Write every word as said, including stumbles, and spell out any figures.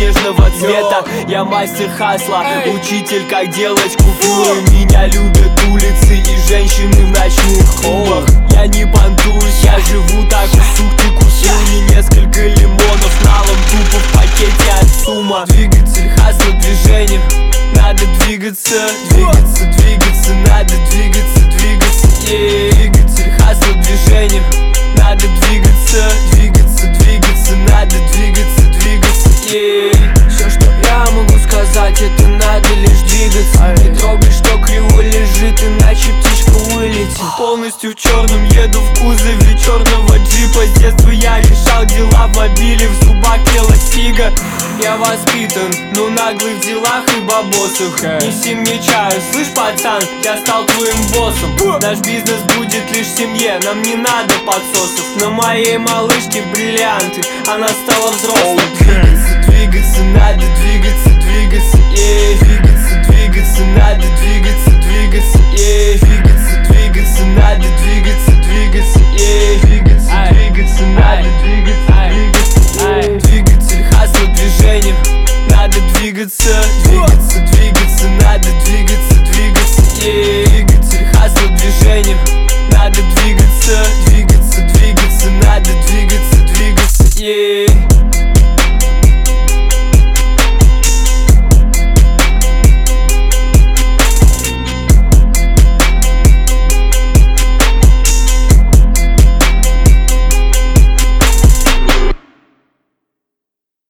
снежного цвета. Я мастер хасла, учитель, как делать купюры. Меня любят улицы и женщины в ночных клубах. Я не понтуюсь, я живу так, сух ты кусил мне несколько лимонов налом, тупо в пакете от сумма. Двигатель хасла в движениях, надо двигаться, двигаться, двигаться, надо двигаться, двигаться, yeah. Двигатель хасла в движениях, надо двигаться, двигаться, двигаться, надо двигаться, двигаться, yeah. Все, что я могу сказать, это надо лишь двигаться. Не трогай, что криво лежит, иначе птичка вылетит. Полностью в черном еду в кузове черного джипа. С детства я решал дела в мобиле, в зубах пела сига. Я воспитан, но наглый в делах и бабосах. Неси мне чаю, слышь, пацан, я стал твоим боссом. Наш бизнес будет лишь в семье, нам не надо подсосов. На моей малышке бриллианты, она стала взрослой.